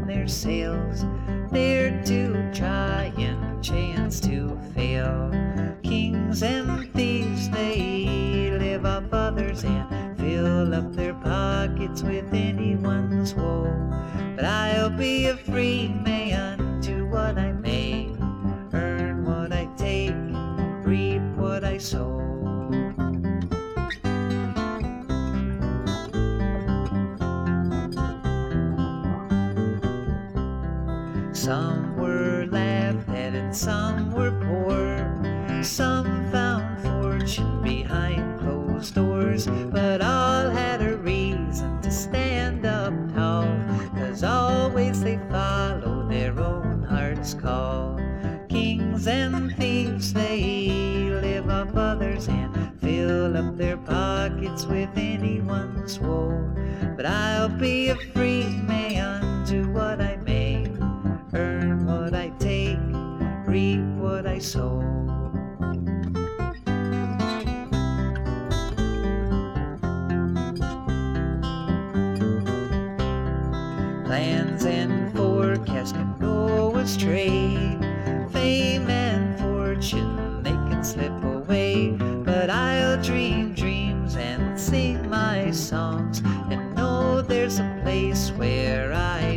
their sails, there to try and chance to fail. Kings and thieves, they live off others and fill up their pockets with anyone's woe. But I'll be a free man, do what I may, earn what I take, reap what I sow. Some were laughed at and some were poor. Some found fortune behind closed doors, but all had a reason to stand up tall, 'cause always they follow their own heart's call. Kings and thieves, they live off others and fill up their pockets with anyone's woe. But I'll be a free man, do what I may, earn what I take, reap what I sow. Plans and forecasts can go astray, fame and fortune, they can slip away. But I'll dream dreams and sing my songs, and know there's a place where I